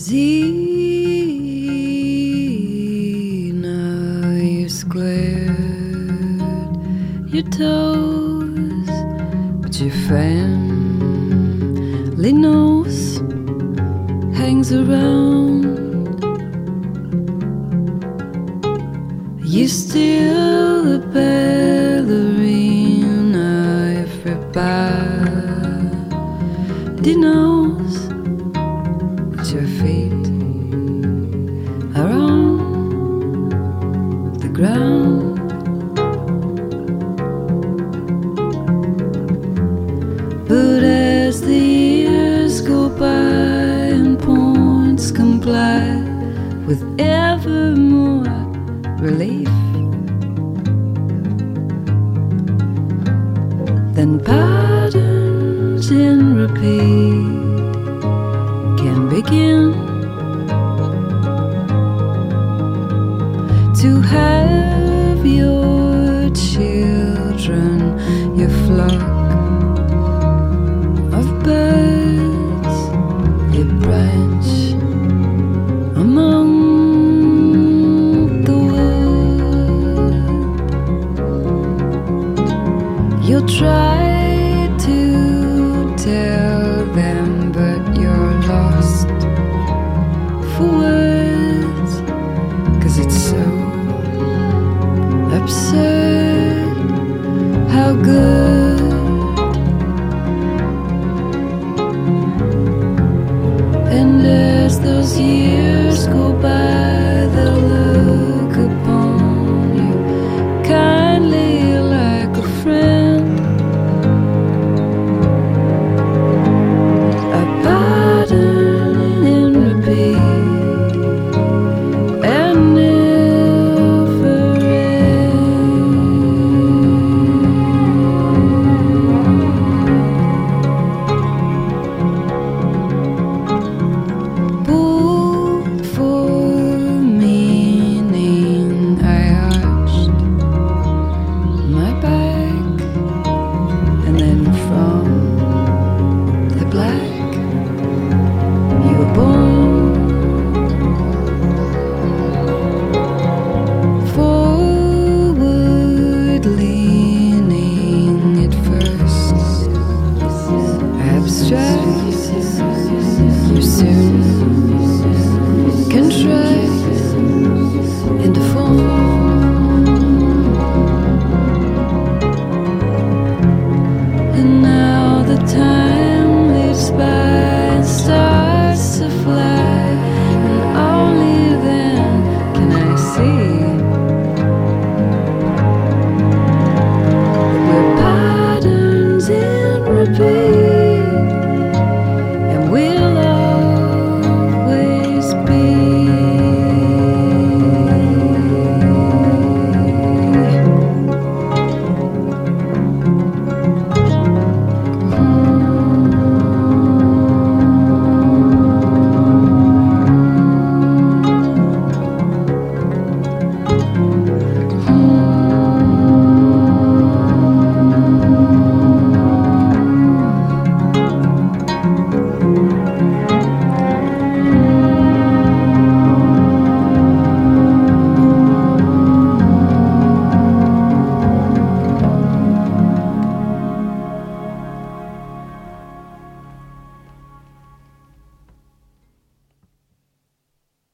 Now you squared your toes, but your family nose hangs around. You're still a ballerina. Everybody knows that your feet are on the ground. But as the years go by and points comply with ever more relief, then patterns in repeat can begin to have your children, your flock of birds, your branch among the wood. You'll try to tell them, but you're lost for words, 'cause it's so absurd how good. And as those years go by, they'll look upon you kindly like a friend, a pattern in repeat and never end. Pulled for meaning, I arched my back, and then from the black you were born. Forward leaning at first, abstract, you soon contract into form. And now the time leaps by and starts to fly, and only then can I see that we're patterns in repeat.